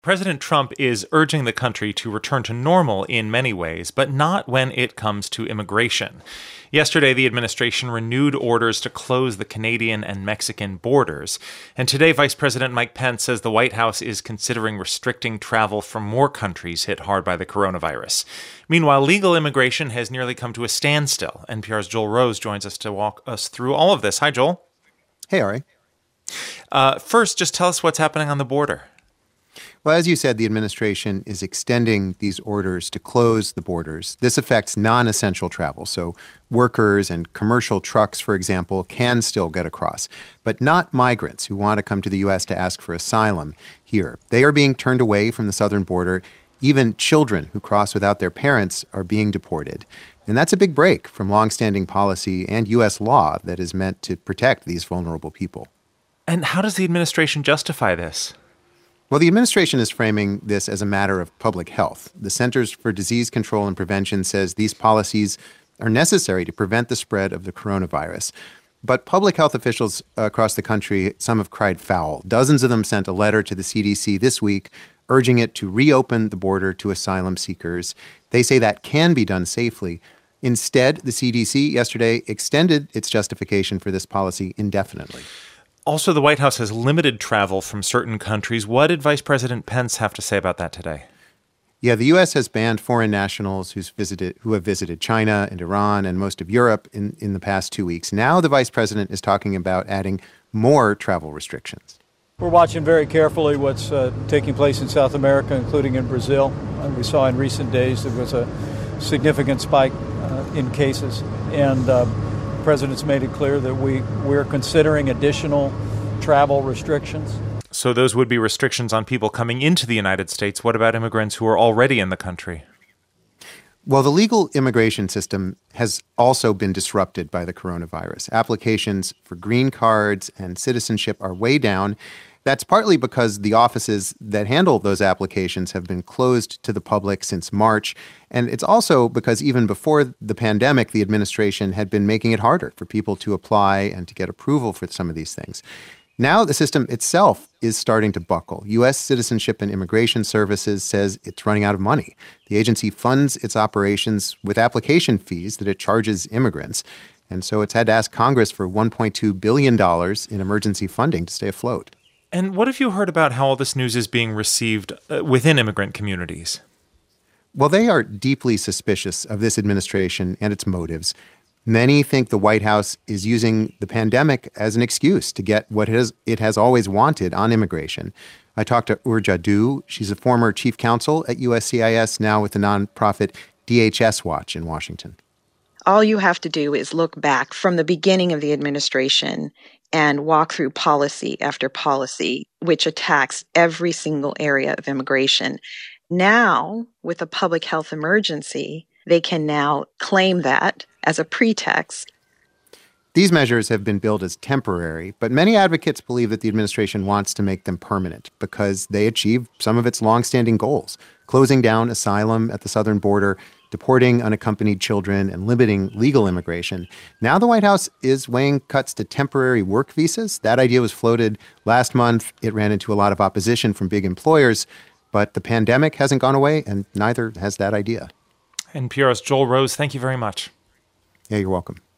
President Trump is urging the country to return to normal in many ways, but not when it comes to immigration. Yesterday, the administration renewed orders to close the Canadian and Mexican borders. And today, Vice President Mike Pence says the White House is considering restricting travel from more countries hit hard by the coronavirus. Meanwhile, legal immigration has nearly come to a standstill. NPR's Joel Rose joins us to walk us through all of this. Hi, Joel. Hey, Ari. First, just tell us what's happening on the border. Well, as you said, the administration is extending these orders to close the borders. This affects non-essential travel. So workers and commercial trucks, for example, can still get across, but not migrants who want to come to the U.S. to ask for asylum here. They are being turned away from the southern border. Even children who cross without their parents are being deported. And that's a big break from longstanding policy and U.S. law that is meant to protect these vulnerable people. And how does the administration justify this? Well, the administration is framing this as a matter of public health. The Centers for Disease Control and Prevention says these policies are necessary to prevent the spread of the coronavirus. But public health officials across the country, some have cried foul. Dozens of them sent a letter to the CDC this week urging it to reopen the border to asylum seekers. They say that can be done safely. Instead, the CDC yesterday extended its justification for this policy indefinitely. Also, the White House has limited travel from certain countries. What did Vice President Pence have to say about that today? Yeah, the U.S. has banned foreign nationals who have visited China and Iran and most of Europe in the past 2 weeks. Now the vice president is talking about adding more travel restrictions. We're watching very carefully what's taking place in South America, including in Brazil. We saw in recent days there was a significant spike in cases, and the President's made it clear that we're considering additional travel restrictions. So those would be restrictions on people coming into the United States. What about immigrants who are already in the country? Well, the legal immigration system has also been disrupted by the coronavirus. Applications for green cards and citizenship are way down. That's partly because the offices that handle those applications have been closed to the public since March. And it's also because even before the pandemic, the administration had been making it harder for people to apply and to get approval for some of these things. Now the system itself is starting to buckle. U.S. Citizenship and Immigration Services says it's running out of money. The agency funds its operations with application fees that it charges immigrants. And so it's had to ask Congress for $1.2 billion in emergency funding to stay afloat. And what have you heard about how all this news is being received within immigrant communities? Well, they are deeply suspicious of this administration and its motives. Many think the White House is using the pandemic as an excuse to get what it has always wanted on immigration. I talked to Urja Du. She's a former chief counsel at USCIS, now with the nonprofit DHS Watch in Washington. All you have to do is look back from the beginning of the administration and walk through policy after policy, which attacks every single area of immigration. Now, with a public health emergency, they can now claim that as a pretext. These measures have been billed as temporary, but many advocates believe that the administration wants to make them permanent because they achieve some of its longstanding goals, closing down asylum at the southern border, deporting unaccompanied children, and limiting legal immigration. Now the White House is weighing cuts to temporary work visas. That idea was floated last month. It ran into a lot of opposition from big employers, but the pandemic hasn't gone away, and neither has that idea. NPR's Joel Rose, thank you very much. Yeah, you're welcome.